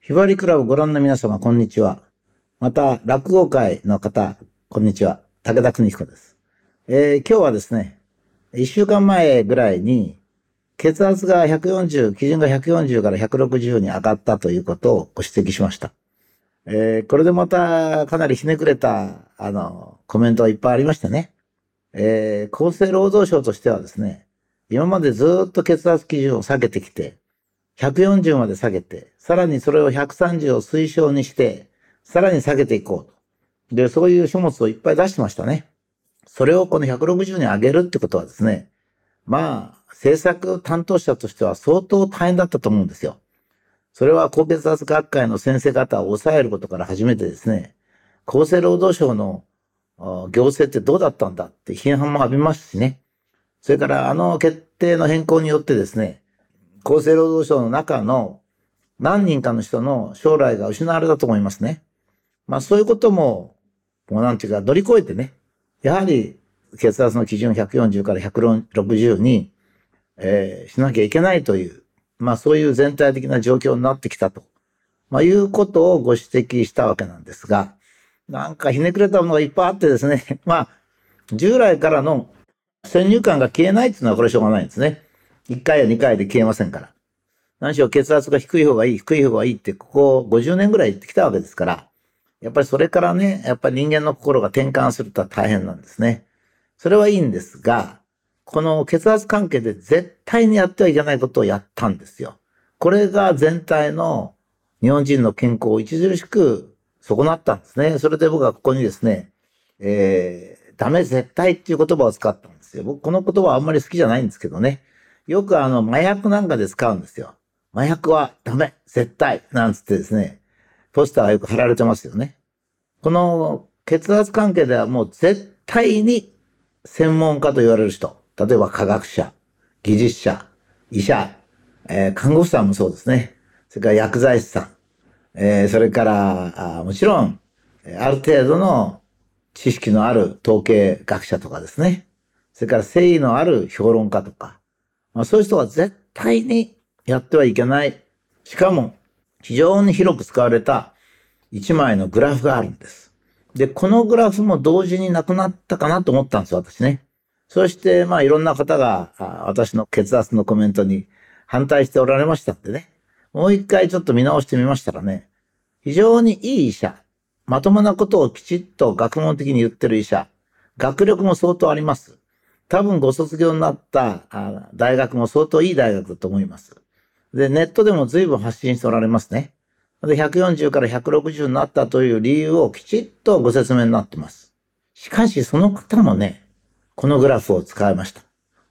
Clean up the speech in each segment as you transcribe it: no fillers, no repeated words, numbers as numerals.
ひばりクラブをご覧の皆様、こんにちは。また、落語会の方、こんにちは。武田邦彦です。今日はですね、一週間前ぐらいに、血圧が140、基準が140から160に上がったということをご指摘しました。これでまた、かなりひねくれた、コメントがいっぱいありましてね。厚生労働省としてはですね、今までずっと血圧基準を下げてきて、140まで下げて、さらにそれを130を推奨にして、さらに下げていこうと。で、そういう書物をいっぱい出してましたね。それをこの160に上げるってことはですね、政策担当者としては相当大変だったと思うんですよ。それは高血圧学会の先生方を抑えることから始めてですね、厚生労働省の行政ってどうだったんだって批判も浴びますしね。それから決定の変更によってですね、厚生労働省の中の何人かの人の将来が失われたと思いますね。そういうことも、乗り越えてね、やはり血圧の基準140から160に、しなきゃいけないという、そういう全体的な状況になってきたと、いうことをご指摘したわけなんですが、なんかひねくれたものがいっぱいあってですね、従来からの先入観が消えないっていうのはこれしょうがないんですね。1回や2回で消えませんから。何しろ血圧が低い方がいい、低い方がいいって、ここ50年ぐらい言ってきたわけですから、やっぱりそれからね、やっぱり人間の心が転換するとは大変なんですね。それはいいんですが、この血圧関係で絶対にやってはいけないことをやったんですよ。これが全体の日本人の健康を著しく損なったんですね。それで僕はここにですね、ダメ絶対っていう言葉を使ったんですよ。僕この言葉はあんまり好きじゃないんですけどね。よく麻薬なんかで使うんですよ。麻薬はダメ絶対なんつってですね、ポスターがよく貼られてますよね。この血圧関係ではもう絶対に専門家と言われる人、例えば科学者、技術者、医者、看護師さんもそうですね。それから薬剤師さん、それからもちろんある程度の知識のある統計学者とかですね。それから誠意のある評論家とか、そういう人は絶対にやってはいけない。しかも非常に広く使われた一枚のグラフがあるんです。で、このグラフも同時になくなったかなと思ったんです、私ね。そして、いろんな方が私の血圧のコメントに反対しておられましたんでね。もう一回ちょっと見直してみましたらね、非常にいい医者、まともなことをきちっと学問的に言ってる医者、学力も相当あります。多分ご卒業になった大学も相当いい大学だと思います。で、ネットでも随分発信しておられますね。で、140から160になったという理由をきちっとご説明になってます。しかし、その方もね、このグラフを使いました。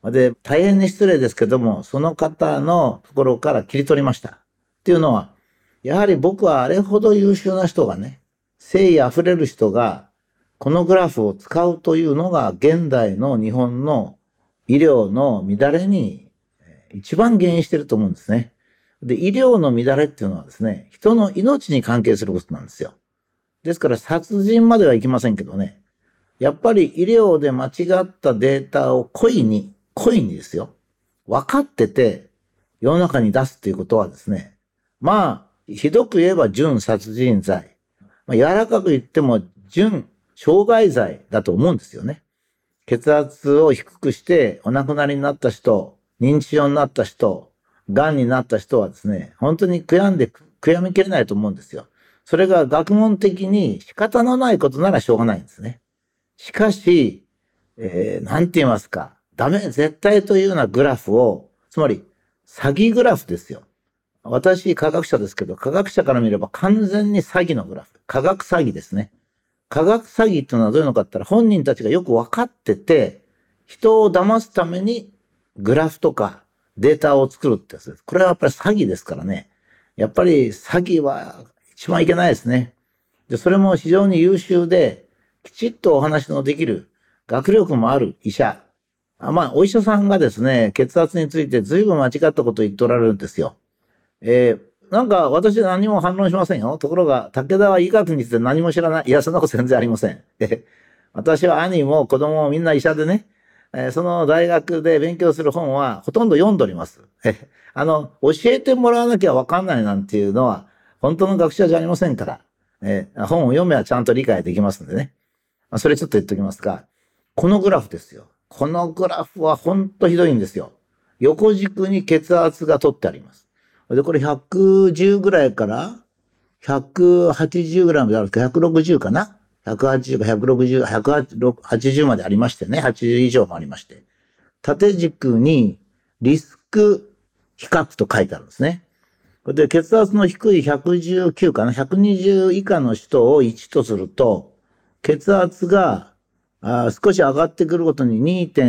で、大変に失礼ですけども、その方のところから切り取りました。っていうのは、やはり僕はあれほど優秀な人がね、誠意あふれる人が、このグラフを使うというのが現代の日本の医療の乱れに一番原因してると思うんですね。で、医療の乱れっていうのはですね、人の命に関係することなんですよ。ですから殺人まではいきませんけどね、やっぱり医療で間違ったデータを故意にですよ、分かってて世の中に出すっていうことはですね、ひどく言えば準殺人罪。柔らかく言っても準傷害罪だと思うんですよね。血圧を低くしてお亡くなりになった人、認知症になった人、癌になった人はですね、本当に悔やみきれないと思うんですよ。それが学問的に仕方のないことならしょうがないんですね。しかし、なんて言いますか、ダメ、絶対というようなグラフを、つまり詐欺グラフですよ。私、科学者ですけど、科学者から見れば完全に詐欺のグラフ。科学詐欺ですね。科学詐欺っていうのはどういうのかって言ったら、本人たちがよく分かってて、人を騙すためにグラフとかデータを作るってやつです。これはやっぱり詐欺ですからね。やっぱり詐欺は一番いけないですね。で、それも非常に優秀で、きちっとお話のできる、学力もある医者。お医者さんがですね、血圧について随分間違ったことを言っておられるんですよ。なんか私は何も反論しませんよ。ところが、武田は医学について何も知らない。いや、そんなこと全然ありません。私は兄も子供もみんな医者でね、その大学で勉強する本はほとんど読んでおります。教えてもらわなきゃわかんないなんていうのは、 本当の学者じゃありませんから、本を読めばちゃんと理解できますんでね。それちょっと言っておきますが、このグラフですよ。このグラフは本当ひどいんですよ。横軸に血圧が取ってあります。で、これ110ぐらいから180ぐらいまであるんですか、160かな ?180 か160、180までありましてね。80以上もありまして。縦軸にリスク比較と書いてあるんですね。で、血圧の低い119かな ?120 以下の人を1とすると、血圧が少し上がってくるごとに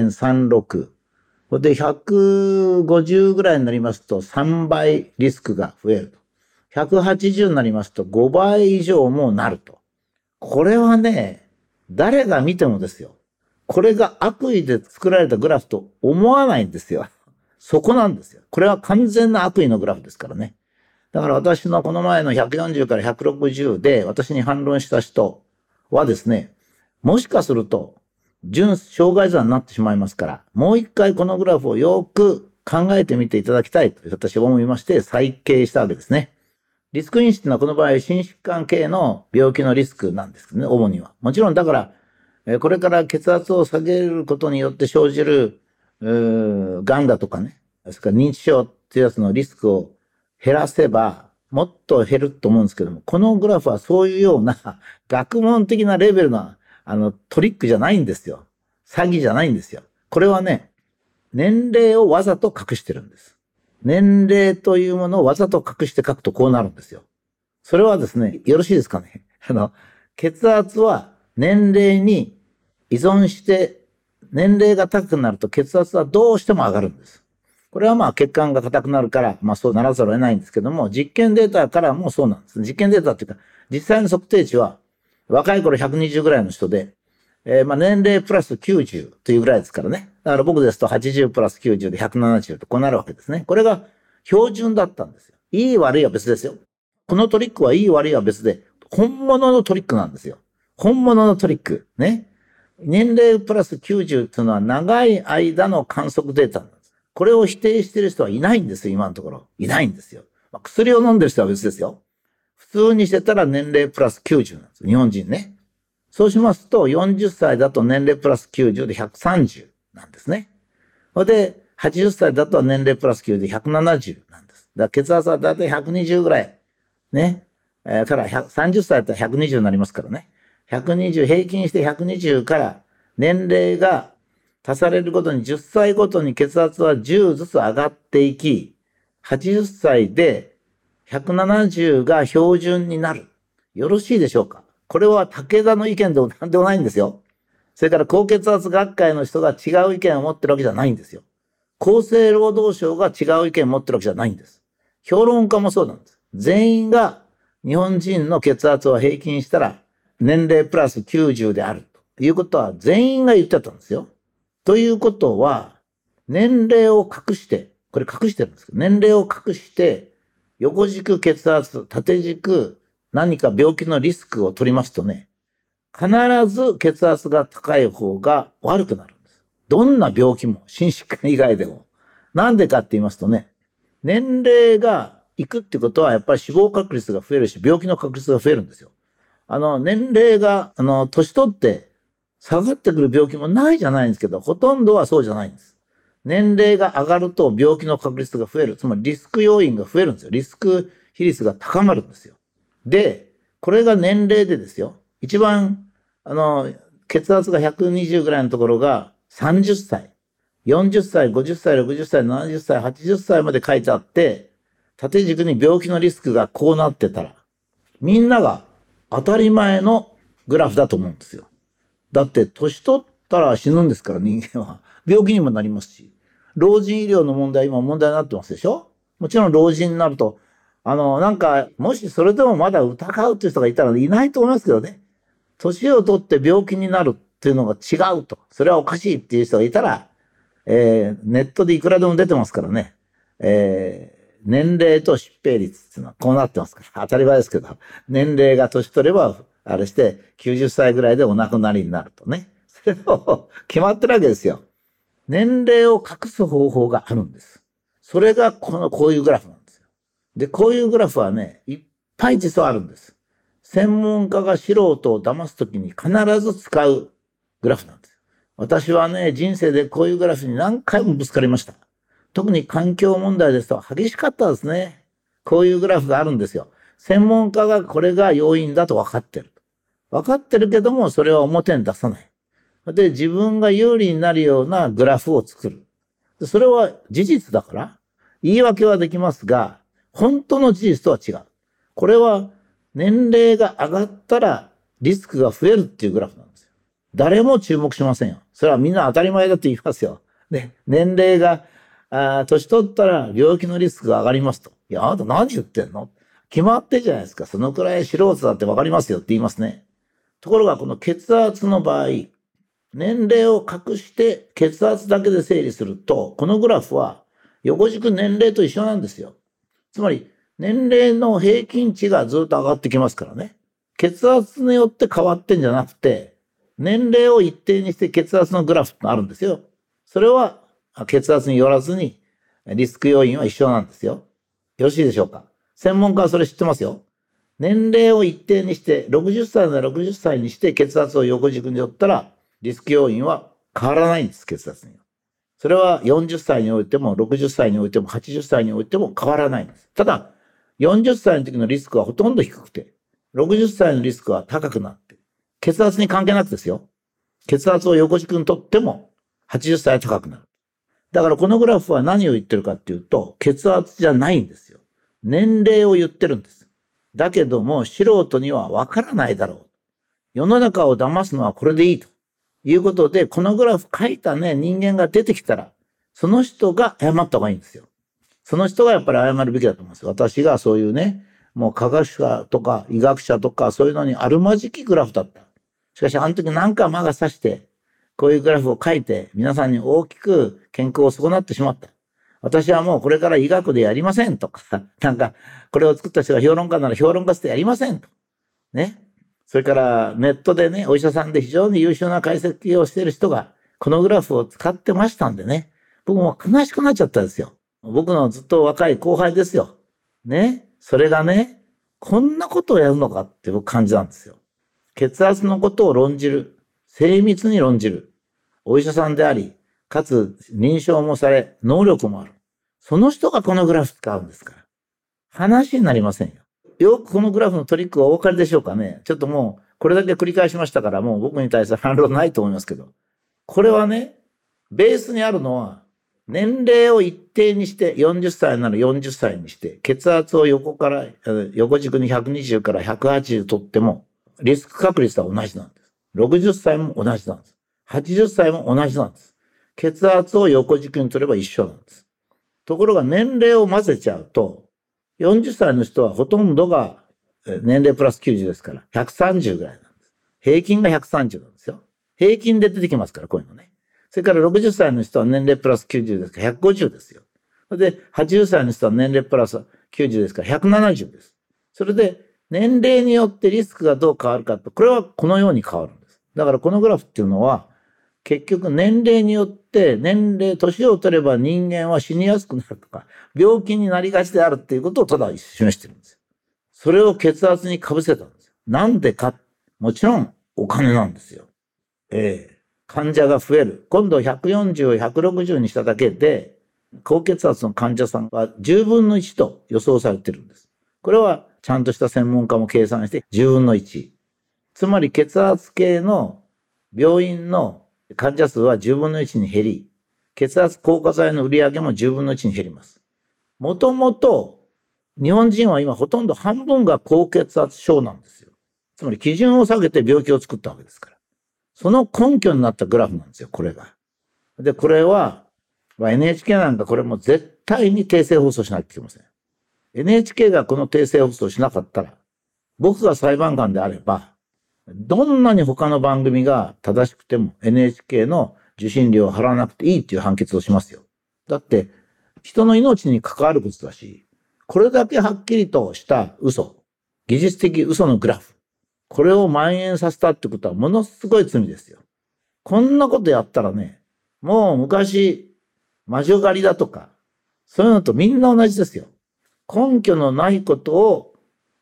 2.36。で、150ぐらいになりますと3倍リスクが増えると。180になりますと5倍以上もなると。これはね、誰が見てもですよ。これが悪意で作られたグラフと思わないんですよ。そこなんですよ。これは完全な悪意のグラフですからね。だから私のこの前の140から160で私に反論した人はですね、もしかすると準障害座になってしまいますから、もう一回このグラフをよく考えてみていただきたいと私は思いまして再計したわけですね。リスク因子っていうのはこの場合心疾患系の病気のリスクなんですけどね、主には。もちろんだから、これから血圧を下げることによって生じる、癌だとかね、ですから認知症っていうやつのリスクを減らせば、もっと減ると思うんですけども、このグラフはそういうような学問的なレベルのトリックじゃないんですよ。詐欺じゃないんですよ。これはね、年齢をわざと隠してるんです。年齢というものをわざと隠して書くとこうなるんですよ。それはですね、よろしいですかね。血圧は年齢に依存して、年齢が高くなると血圧はどうしても上がるんです。これはまあ血管が硬くなるから、まあそうならざるを得ないんですけども、実験データからもそうなんです。実験データっていうか、実際の測定値は、若い頃120ぐらいの人で、まあ年齢プラス90というぐらいですからね。だから僕ですと80プラス90で170とこうなるわけですね。これが標準だったんですよ。いい悪いは別ですよ。このトリックはいい悪いは別で、本物のトリックなんですよ。本物のトリック。ね。年齢プラス90というのは長い間の観測データなんです。これを否定している人はいないんですよ、今のところ。いないんですよ。まあ、薬を飲んでる人は別ですよ。普通にしてたら年齢プラス90なんです。日本人ね。そうしますと、40歳だと年齢プラス90で130なんですね。で、80歳だと年齢プラス9で170なんです。だから血圧はだいたい120ぐらい。ね。から30歳だったら120になりますからね。120、平均して120から年齢が足されるごとに10歳ごとに血圧は10ずつ上がっていき、80歳で170が標準になる。よろしいでしょうか？これは武田の意見でも何でもないんですよ。それから高血圧学会の人が違う意見を持ってるわけじゃないんですよ。厚生労働省が違う意見を持ってるわけじゃないんです。評論家もそうなんです。全員が日本人の血圧を平均したら年齢プラス90であるということは全員が言ってたんですよ。ということは年齢を隠して、これ隠してるんですけど、年齢を隠して横軸血圧、縦軸何か病気のリスクを取りますとね、必ず血圧が高い方が悪くなるんです。どんな病気も、心疾患以外でも。なんでかって言いますとね、年齢がいくってことはやっぱり死亡確率が増えるし、病気の確率が増えるんですよ。年齢が、年取って下がってくる病気もないじゃないんですけど、ほとんどはそうじゃないんです。年齢が上がると病気の確率が増える。つまりリスク要因が増えるんですよ。リスク比率が高まるんですよ。で、これが年齢でですよ。一番血圧が120ぐらいのところが30歳、40歳、50歳、60歳、70歳、80歳まで書いてあって、縦軸に病気のリスクがこうなってたら、みんなが当たり前のグラフだと思うんですよ。だって、年取ったら死ぬんですから、人間は。病気にもなりますし。老人医療の問題、今問題になってますでしょ？もちろん老人になると、なんか、もしそれでもまだ疑うっていう人がいたらいないと思いますけどね。年を取って病気になるっていうのが違うと。それはおかしいっていう人がいたら、ネットでいくらでも出てますからね。年齢と疾病率っていうのはこうなってますから。当たり前ですけど、年齢が年取れば、あれして90歳ぐらいでお亡くなりになるとね。それを決まってるわけですよ。年齢を隠す方法があるんです。それがこういうグラフなんですよ。で、こういうグラフはね、いっぱい実はあるんです。専門家が素人を騙すときに必ず使うグラフなんです。私はね、人生でこういうグラフに何回もぶつかりました。特に環境問題ですと激しかったですね。こういうグラフがあるんですよ。専門家がこれが要因だと分かってる。分かってるけども、それは表に出さない。で、自分が有利になるようなグラフを作る。それは事実だから、言い訳はできますが、本当の事実とは違う。これは年齢が上がったらリスクが増えるっていうグラフなんですよ。誰も注目しませんよ。それはみんな当たり前だと言いますよ。で、年齢が、年取ったら病気のリスクが上がりますと。いや、あなた何言ってんの？決まってるじゃないですか。そのくらい素人だってわかりますよって言いますね。ところがこの血圧の場合、年齢を隠して血圧だけで整理すると、このグラフは横軸年齢と一緒なんですよ。つまり、年齢の平均値がずっと上がってきますからね。血圧によって変わってんじゃなくて、年齢を一定にして血圧のグラフってあるんですよ。それは血圧によらずにリスク要因は一緒なんですよ。よろしいでしょうか。専門家はそれ知ってますよ。年齢を一定にして、60歳なら60歳にして血圧を横軸に寄ったら、リスク要因は変わらないんです、血圧には。それは40歳においても、60歳においても、80歳においても変わらないんです。ただ、40歳の時のリスクはほとんど低くて、60歳のリスクは高くなって、血圧に関係なくですよ。血圧を横軸にとっても、80歳は高くなる。だからこのグラフは何を言ってるかっていうと、血圧じゃないんですよ。年齢を言ってるんです。だけども、素人にはわからないだろう。世の中を騙すのはこれでいいということで、このグラフ書いたね、人間が出てきたら、その人が謝った方がいいんですよ。その人がやっぱり謝るべきだと思います。私がそういうね、もう科学者とか医学者とかそういうのにあるまじきグラフだった。しかしあの時なんか魔が差して、こういうグラフを書いて皆さんに大きく健康を損なってしまった。私はもうこれから医学でやりませんとか、なんかこれを作った人が評論家なら評論家してやりませんと。ね。それからネットでね、お医者さんで非常に優秀な解析をしている人がこのグラフを使ってましたんでね、僕も悲しくなっちゃったんですよ。僕のずっと若い後輩ですよ。ね。それがね、こんなことをやるのかって僕感じなんですよ。血圧のことを論じる。精密に論じる。お医者さんであり、かつ認証もされ、能力もある。その人がこのグラフ使うんですから。話になりませんよ。よくこのグラフのトリックはお分かりでしょうかね。ちょっともう、これだけ繰り返しましたから、もう僕に対する反論ないと思いますけど。これはね、ベースにあるのは、年齢を一定にして、40歳なら40歳にして、血圧を横軸に120から180取っても、リスク確率は同じなんです。60歳も同じなんです。80歳も同じなんです。血圧を横軸に取れば一緒なんです。ところが年齢を混ぜちゃうと、40歳の人はほとんどが年齢プラス90ですから、130ぐらいなんです。平均が130なんですよ。平均で出てきますから、こういうのね。それから60歳の人は年齢プラス90ですから150ですよ。で、80歳の人は年齢プラス90ですから170です。それで、年齢によってリスクがどう変わるかと、これはこのように変わるんです。だからこのグラフっていうのは、結局年齢によって年を取れば人間は死にやすくなるとか、病気になりがちであるっていうことをただ示してるんですよ。それを血圧に被せたんですよ。なんでか？もちろんお金なんですよ。患者が増える。今度140を160にしただけで、高血圧の患者さんは10分の1と予想されてるんです。これはちゃんとした専門家も計算して10分の1。つまり血圧計の病院の患者数は10分の1に減り、血圧硬化剤の売り上げも10分の1に減ります。もともと日本人は今ほとんど半分が高血圧症なんですよ。つまり基準を下げて病気を作ったわけですから。その根拠になったグラフなんですよ、これが。で、これは、NHK なんかこれも絶対に訂正放送しなきゃいけません。NHK がこの訂正放送しなかったら、僕が裁判官であれば、どんなに他の番組が正しくても NHK の受信料を払わなくていいっていう判決をしますよ。だって、人の命に関わることだし、これだけはっきりとした嘘、技術的嘘のグラフ、これを蔓延させたってことはものすごい罪ですよ。こんなことやったらね、もう昔、魔女狩りだとか、そういうのとみんな同じですよ。根拠のないことを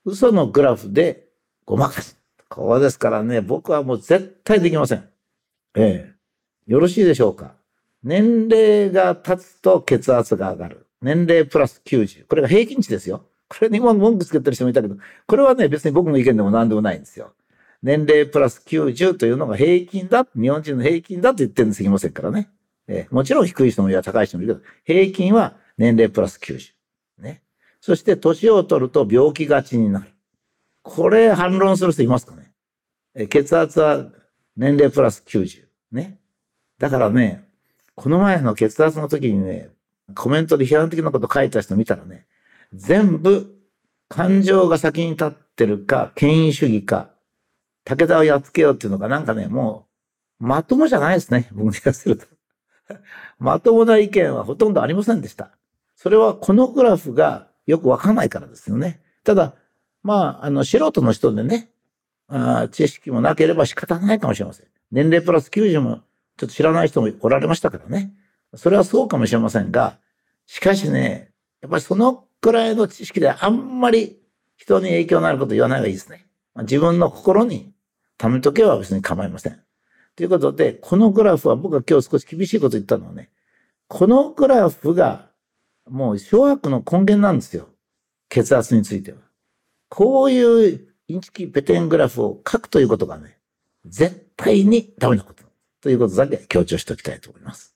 嘘のグラフでごまかす。こうですからね、僕はもう絶対できません。よろしいでしょうか。年齢が経つと血圧が上がる。年齢プラス90。これが平均値ですよ。これにも文句つけてる人もいたけど、これはね、別に僕の意見でも何でもないんですよ。年齢プラス90というのが平均だ。日本人の平均だと言ってるんですいませんからね。もちろん低い人もいや高い人もいるけど、平均は年齢プラス90。ね。そして年を取ると病気がちになる。これ反論する人いますかね。血圧は年齢プラス90。ね。だからね、この前の血圧の時にね、コメントで批判的なこと書いた人見たらね、全部感情が先に立ってるか、権威主義か、武田をやっつけようっていうのがなんかね、もう、まともじゃないですね、僕に言わせると。まともな意見はほとんどありませんでした。それはこのグラフがよくわかんないからですよね。ただ、素人の人でね、知識もなければ仕方ないかもしれません。年齢プラス90もちょっと知らない人もおられましたからね。それはそうかもしれませんが、しかしね、やっぱりそのくらいの知識であんまり人に影響のあることを言わない方がいいですね。自分の心に貯めとけば別に構いません。ということで、このグラフは僕が今日少し厳しいこと言ったのはね、このグラフがもう諸悪の根源なんですよ。血圧については。こういうインチキペテングラフを書くということがね、絶対にダメなことということだけ強調しておきたいと思います。